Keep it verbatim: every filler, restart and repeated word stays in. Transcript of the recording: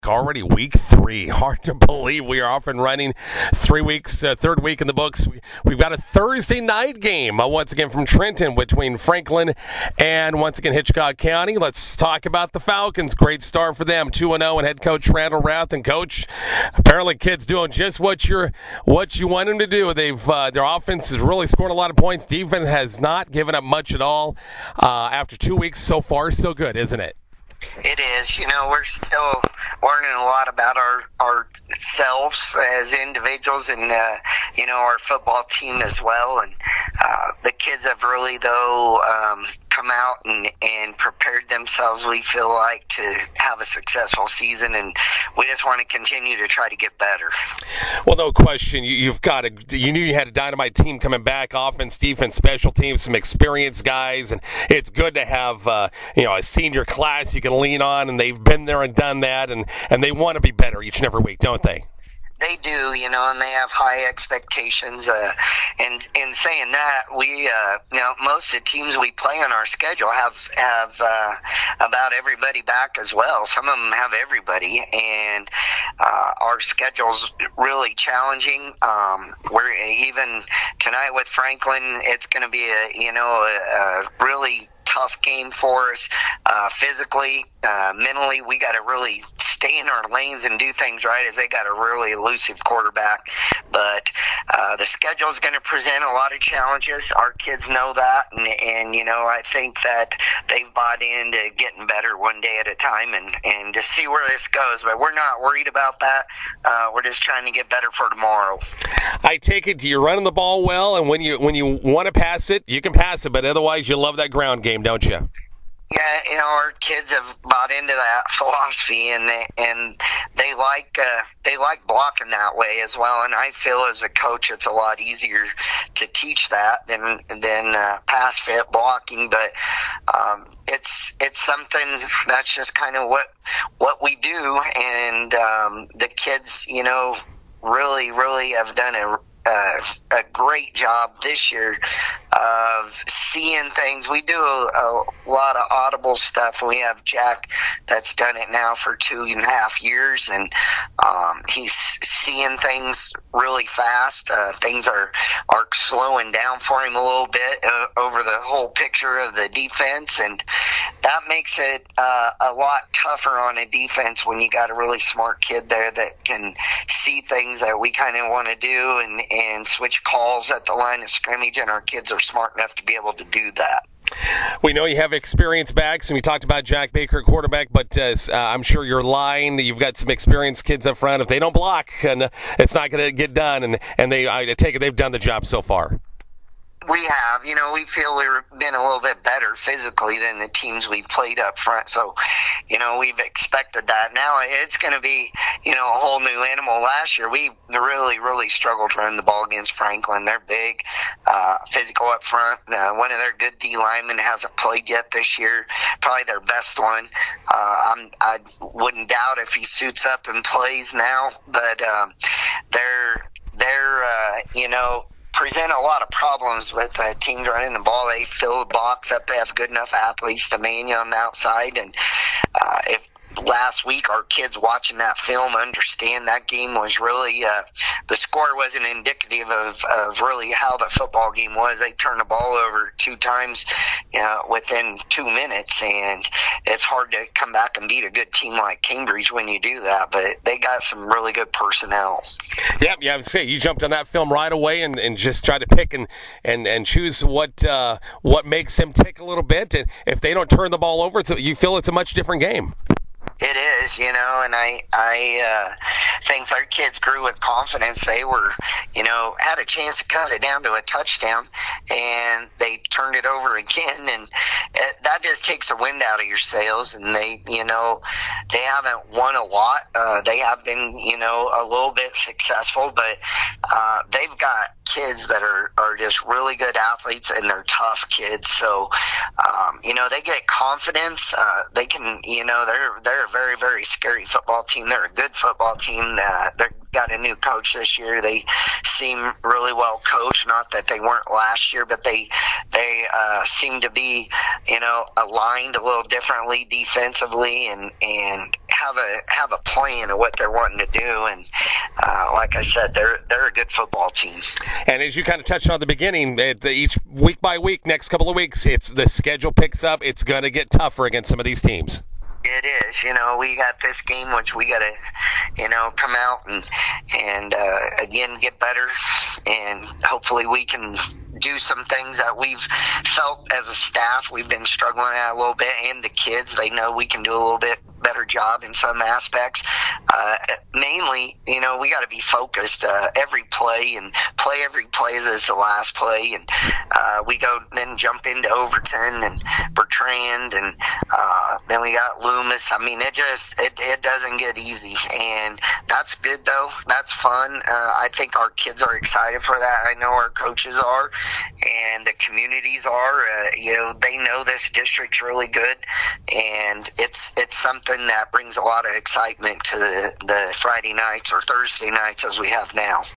Already week three. Hard to believe we are off and running. Three weeks, uh, third week in the books. We, we've got a Thursday night game uh, once again from Trenton between Franklin and once again Hitchcock County. Let's talk about the Falcons. Great start for them, two and oh, and head coach Randall Rath. And coach, apparently kids doing just what you're what you want them to do. They've uh, their offense has really scored a lot of points. Defense has not given up much at all. Uh, after two weeks so far, still good, isn't it? It is. You know, we're still learning a lot about our ourselves as individuals and, uh, you know, our football team as well. And uh, the kids have really, though, um, come out and, and prepared themselves, we feel like, to have a successful season. And we just want to continue to try to get better. Well, no question. You, you've got a, you knew you had a dynamite team coming back, offense, defense, special teams, some experienced guys. And it's good to have, uh, you know, a senior class you can lean on, and they've been there and done that, and, and they want to be better each and every week, don't they? They do, you know, and they have high expectations. Uh, and in saying that, we, uh, you know, most of the teams we play on our schedule have have uh, about everybody back as well. Some of them have everybody, and uh, our schedule's really challenging. Um, we're even tonight with Franklin. It's going to be a, you know, a, a really tough game for us. Uh, physically, uh, mentally, we got to really stay in our lanes and do things right, as they got a really elusive quarterback. But uh, the schedule is going to present a lot of challenges. Our kids know that, and, and you know, I think that they've bought into getting better one day at a time, and, and to see where this goes. But we're not worried about that. Uh, we're just trying to get better for tomorrow. I take it you're running the ball well, and when you when you want to pass it, you can pass it, but otherwise you love that ground game, don't you? Yeah, you know, our kids have bought into that philosophy, and they, and they like uh, they like blocking that way as well. And I feel as a coach, it's a lot easier to teach that than than uh, pass fit blocking. But um, it's it's something that's just kind of what what we do, and um, the kids, you know, really really have done a. Uh, a great job this year of seeing things. We do a, a lot of audible stuff. We have Jack that's done it now for two and a half years, and um, he's seeing things really fast. Uh, things are, are slowing down for him a little bit uh, over the whole picture of the defense, and that makes it uh, a lot tougher on a defense when you got a really smart kid there that can see things that we kind of want to do, and and switch calls at the line of scrimmage, and our kids are smart enough to be able to do that. We know you have experienced backs, and we talked about Jack Baker, quarterback, but uh, uh, I'm sure your line, you've got some experienced kids up front. If they don't block, and uh, it's not going to get done, and, and they, I take it they've done the job so far. We have. You know, we feel we've been a little bit better physically than the teams we've played up front. So, you know, we've expected that. Now it's going to be, you know, a whole new animal. Last year, we really, really struggled to run the ball against Franklin. They're big, uh, physical up front. Uh, one of their good D linemen hasn't played yet this year, probably their best one. Uh, I'm, I wouldn't doubt if he suits up and plays now. But um, they're, they're uh, you know, present a lot of problems with uh, teams running the ball. They fill the box up. They have good enough athletes to man you on the outside. And uh, if last week our kids watching that film understand that game was really uh, the score wasn't indicative of, of really how the football game was. They turned the ball over two times uh, within two minutes, and it's hard to come back and beat a good team like Cambridge when you do that. But they got some really good personnel. Yep, yeah, I would say you jumped on that film right away and, and just try to pick and, and, and choose what uh, what makes them tick a little bit. And if they don't turn the ball over, it's a, you feel it's a much different game. It is, you know, and I I uh, think their kids grew with confidence. They were, you know, had a chance to cut it down to a touchdown, and they turned it over again, and it, that just takes the wind out of your sails. And they, you know, they haven't won a lot. Uh, they have been, you know, a little bit successful, but uh, they've got kids that are, are just really good athletes, and they're tough kids. So, um, you know, they get confidence. Uh, they can, you know, they're they're a very, very scary football team. They're a good football team. Uh, they're got a new coach this year. They seem really well coached. Not that they weren't last year, but they they uh, seem to be, you know, aligned a little differently defensively, and and have a have a plan of what they're wanting to do. And uh, like I said, they're they're a good football team. And as you kind of touched on at the beginning, it, each week by week, next couple of weeks, it's the schedule picks up. It's going to get tougher against some of these teams. It is. You know, we got this game, which we got to, you know, come out and, and uh, again, get better. And hopefully we can do some things that we've felt as a staff we've been struggling at a little bit. And the kids, they know we can do a little bit better job in some aspects. Uh, mainly, you know, we got to be focused uh, every play, and play every play as it's the last play. And uh, we go then jump into Overton and Bertrand, and uh, then we got Loomis. I mean, it just it, it doesn't get easy, and that's good though. That's fun. Uh, I think our kids are excited for that. I know our coaches are, and the communities are. Uh, you know, they know this district's really good, and it's it's something that brings a lot of excitement to the, the Friday nights or Thursday nights as we have now.